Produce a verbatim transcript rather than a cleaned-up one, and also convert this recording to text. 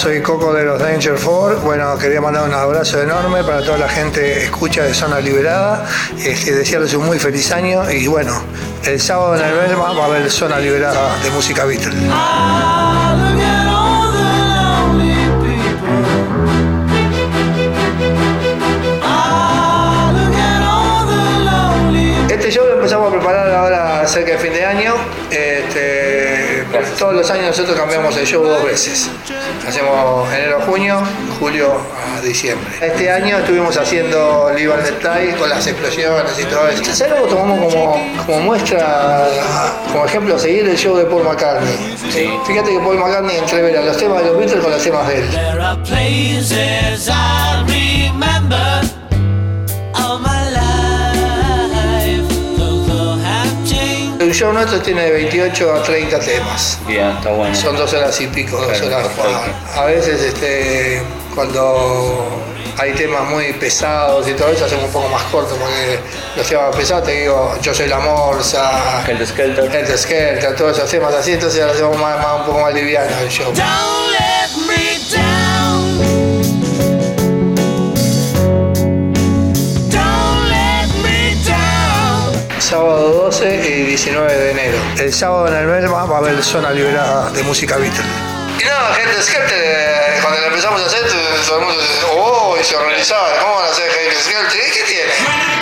soy Coco de los Danger Four. Bueno, quería mandar un abrazo enorme para toda la gente escucha de Zona Liberada. Este, desearles un muy feliz año y bueno, el sábado en el Belma va a haber Zona Liberada de música Beatles. Este show lo empezamos a preparar ahora cerca de fin de año. Este, todos los años nosotros cambiamos el show dos veces. Hacemos enero a junio, julio a diciembre. Este año estuvimos haciendo Live and Let Die con las explosiones y todo eso. ¿Sabes lo que tomamos como, como muestra, como ejemplo a seguir el show de Paul McCartney? Sí. Fíjate que Paul McCartney entrevera los temas de los Beatles con los temas de él. El show nuestro tiene de veintiocho a treinta temas. Bien, está bueno. Son dos horas y pico, dos Claro, horas. perfecto. A veces este, cuando hay temas muy pesados y todo eso hacemos un poco más corto porque los temas pesados, te digo, Yo soy la morsa, Helter Skelter. Helter Skelter, todos esos temas así, entonces lo hacemos más, más, un poco más liviano el show. Sábado doce y diecinueve de enero. El sábado en el Belma va a haber Zona Liberada de música Beatles. Y nada, Helter Skelter, cuando lo empezamos a hacer, todo el mundo dice, oh, y se organizaba, ¿cómo van a hacer Helter Skelter? ¿Y qué tiene?